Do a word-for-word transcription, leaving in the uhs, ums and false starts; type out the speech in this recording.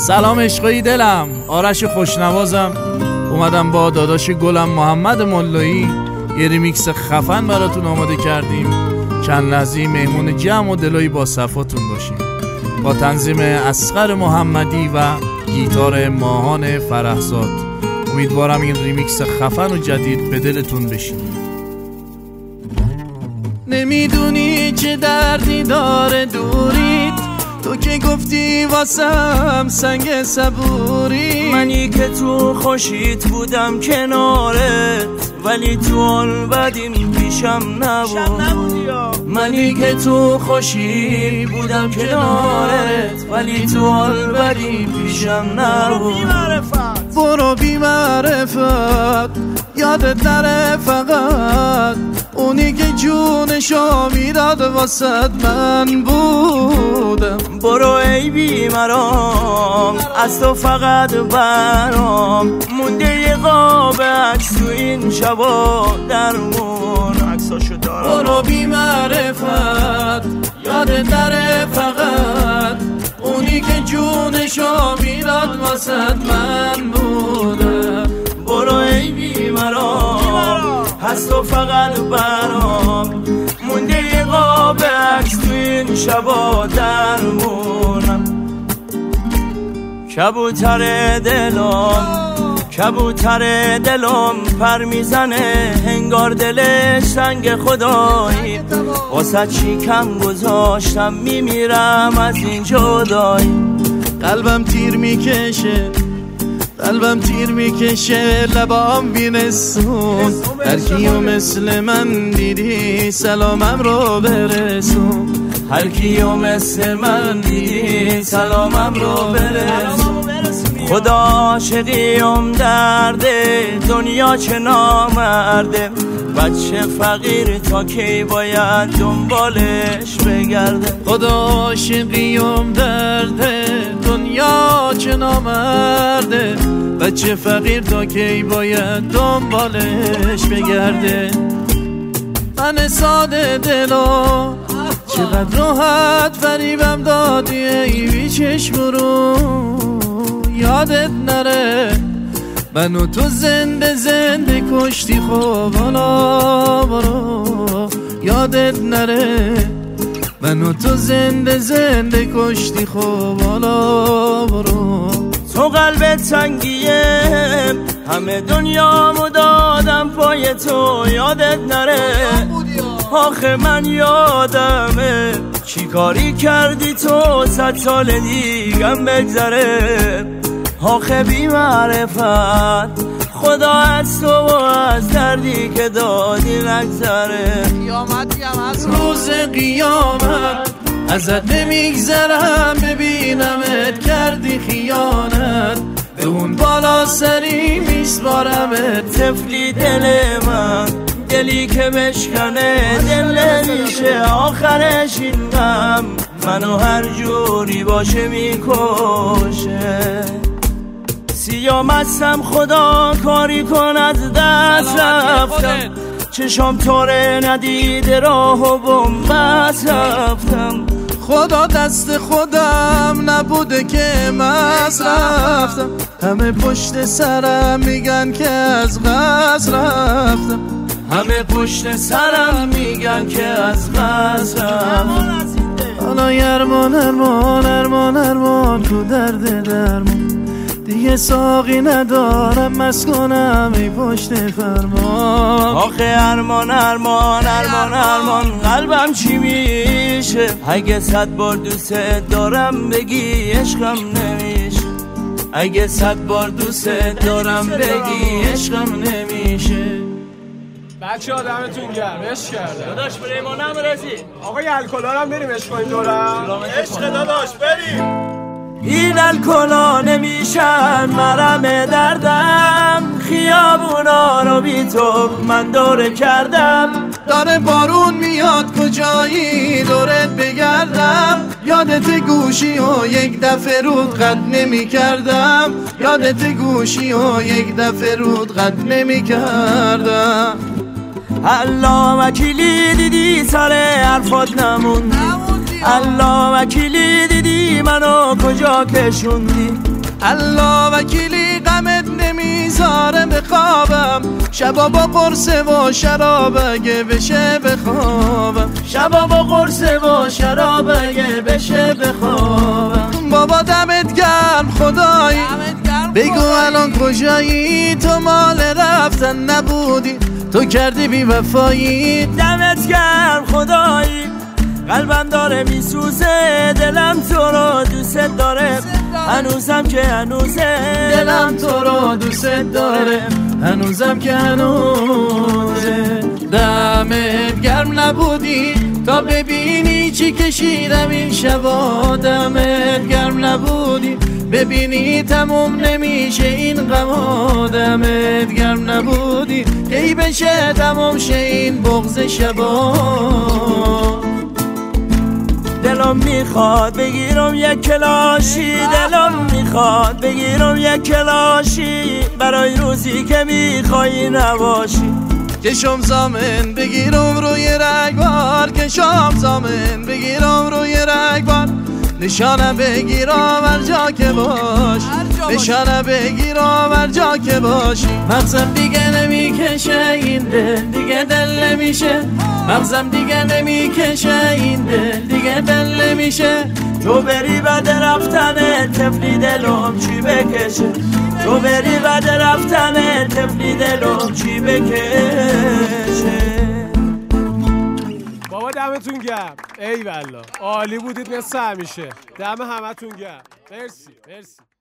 سلام عشقای دلم، آرش خوشنوازم. اومدم با داداش گلم محمد ملایی یه ریمیکس خفن براتون آماده کردیم. چند لحظه‌ای مهمون جمع و دلایی با صفاتون باشیم، با تنظیم اصغر محمدی و گیتار ماهان فرحزاد. امیدوارم این ریمیکس خفن و جدید به دلتون بشین. نمیدونی چه دردی داره دوریت، تو که گفتی واسم سنگ صبوری. منی که تو خوشیت بودم کنارت، ولی تو حال بدیم پیشم نبود. منی که تو خوشی بودم کنارت، ولی تو حال بدیم پیشم نبود. برو بی معرفت، یادت نره فقط اونی که جونشو میداد واسد من بودم. برو ای بی مرام، از تو فقط برام مونده یه قاب عکس تو این شبا درمون. عکساشو دارم. برو بی معرفت، یادت نره فقط اونی که جونشو میداد واسد من بودم. برو ای بی مرام، هست تو فقط برام مونده یه قاب عکس تو این شبا درمونم. کبوتر دلم، کبوتر دلم پر میزنه، انگار دلش سنگ خدایی. واسه چی کم گذاشتم میمیرم از این جدایی. قلبم تیر میکشه، قلبم تیر میکشه، لبام بینستون. هر کیو مثل من دیدی سلامم رو برسون. هر کیو مثل من دیدی سلامم رو برسون. خدا عاشقیم درده، دنیا چه نامرده. بچه فقیر تا کی باید دنبالش بگرده. خدا عاشقیم درده، دنیا چه نامرده. بچه فقیر تا کی باید دنبالش بگرده. من ساده دلو چقدر راحت فریبم دادی ای بی چشم رو. یادت نره منو تو زنده زنده کشتی، خب حالا برو. یادت نره منو تو زنده زنده کشتی، خب حالا برو. تو قلبت سنگیه، همه دنیامو دادم پای تو. یادت نره آخه من یادمه چی کاری کردی تو، صد سال دیگم بگذره. آخه بی معرفت، خدا از تو و از دردی که دادی نگذره. روز قیامت ازت نمیگذرم، ببینمت کردی خیانت. به اون بالا سری میسپارمت. طفلی دل من، دلی که بشکنه دل نمیشه. آخرش این غم منو هر جوری باشه میکشه. سیاه مستم خدا کاری کن از دست رفتم. چشام تاره ندیده راه و بنبست رفتم. خدا دست خودم نبوده که مست رفتم. همه پشت سرم میگن که از قصد رفتم. همه پشت سرم میگن که از قصد رفتم. حالا ارمان ارمان ارمان ارمان تو درد درمان. دیگه ساقی ندارم مست کنم ای پشت فرمان. آخه ارمان ارمان ارمان ارمان قلبم چی میشه؟ اگه صد بار دوست دارم بگی عشقم نمیشه. اگه صد بار دوست دارم بگی عشقم نمیشه. بچه ها دمتون گرم، عشق کرده داداش. بریم ما نمیرسی آقای الکلا هم بریم عشق کنیم دورم. عشق داداش بریم. این الکلا نمیشن مرم دردم. خیابونا رو بی تو من دوره کردم. داره بارون میاد کجایی دورت بگردم. یادت گوشی و یک دفعه رود قد نمی کردم. یادت گوشی و یک دفعه رود قد نمی کردم. الله وکیلی دیدی سر حرفات نمون. الله وکیلی دیدی منو کجا کشوندی، الله وکیلی غمت نمیذاره بخوابم، شبا با قرصه و شراب اگه بشه بخوابم، شبا با قرصه و شراب اگه بشه بخوابم. بابا دمت گرم خدایی، بگو الان کجایی، تو مال رفتن نبودی، تو کردی بی وفایی. دمت گرم خدایی، قلبم داره میسوزه، دلم تو رو دوست داره، هنوزم که هنوزه، دلم تو رو دوست داره، هنوزم که هنوزه. دمت گرم نبودی تا ببینی چی کشیدم این شبا، دمت گرم نبودی ببینی تموم نمیشه این غما، دمت گرم نبودی کی بشه تموم شه این بغض شبا. دلم میخواد بگیرم یک کلاشی، دلم میخواد بگیرم یک کلاشی، برای روزی که میخوایی نباشی. کشم زامن بگیرم روی رگبار، کشم زامن بگیرم روی رگبار، نشانه بگیرم هر جا که باش، نشانه بگیرم هر جا که باشی. مغزم دیگه نمیکشه این دل دیگه دل نمیشه، مغزم دیگه نمیکشه این دل دیگه دل نمیشه. تو بری بعد رفتن طفلی دلم چی بکشه، تو بری بعد رفتن طفلی دلم چی بکشه. بابا دمتون گرم، ای والله عالی بودید مثل همیشه، دم همتون گرم. مرسی مرسی.